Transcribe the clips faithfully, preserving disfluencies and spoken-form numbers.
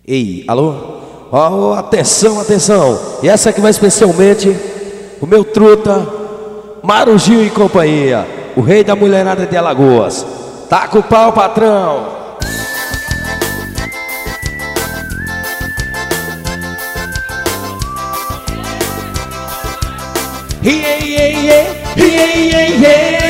Ei, alô? Oh, atenção, atenção. E essa aqui vai especialmente o meu truta, Mário Gil e companhia, o rei da mulherada de Alagoas. Taca o pau, patrão. Yeah, yeah, yeah, yeah, yeah, yeah.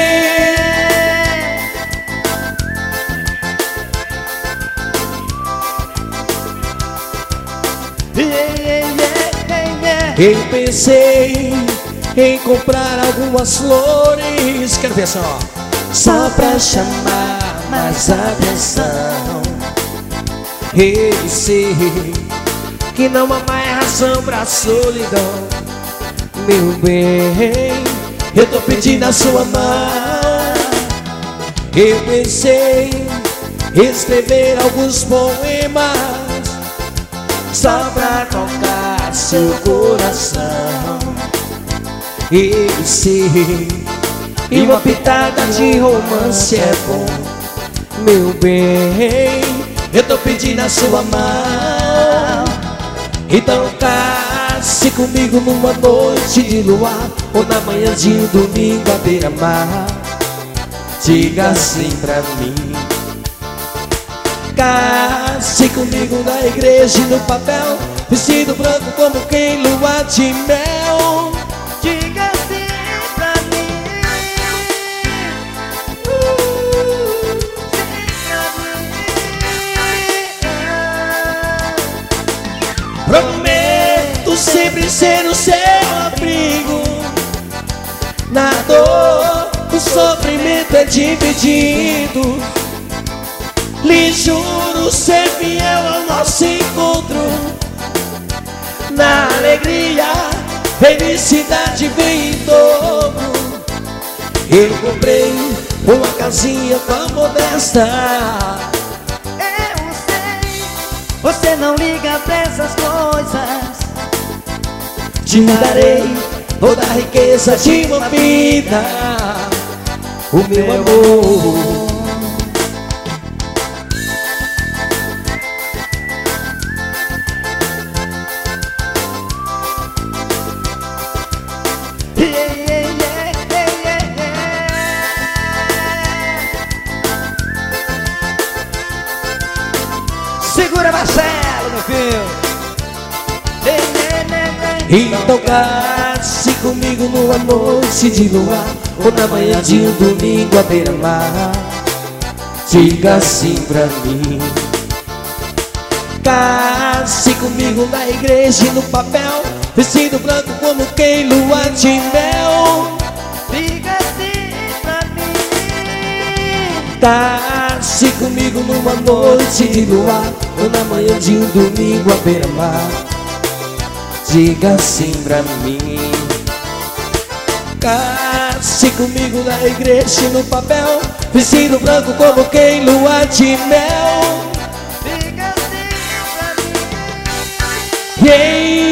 Eu pensei em comprar algumas flores, quero ver só, só pra chamar mais atenção. Eu sei que não há mais razão pra solidão. Meu bem, eu tô pedindo a sua mão. Eu pensei em escrever alguns poemas só pra tocar seu coração. Eu sei, e uma pitada de romance é bom. Meu bem, eu tô pedindo a sua mão. Então case comigo numa noite de luar, ou na manhã de um domingo à beira-mar. Diga assim pra mim. Case comigo na igreja e no papel, vestido branco como quem lua de mel. Diga assim pra mim. uh, Prometo sempre ser o seu abrigo. Na dor, o sofrimento é dividido. Lhe juro ser fiel ao nosso encontro. Na alegria, felicidade vem em dobro. Eu comprei uma casinha tão modesta. Eu sei, você não liga pra essas coisas. Te darei toda a riqueza de uma vida, o meu amor. Segura, Marcelo, meu filho. Então case comigo numa noite de luar, ou na manhã de um domingo à beira-mar. Diga assim pra mim. Case comigo na igreja e no papel, vestido branco como quem lua de mel. Diga assim pra mim. Case comigo numa noite de luar, ou na manhã de um domingo à beira-mar. Diga assim pra mim. Case comigo na igreja e no papel, vestido branco como quem lua de mel. Diga assim pra mim. Yeah.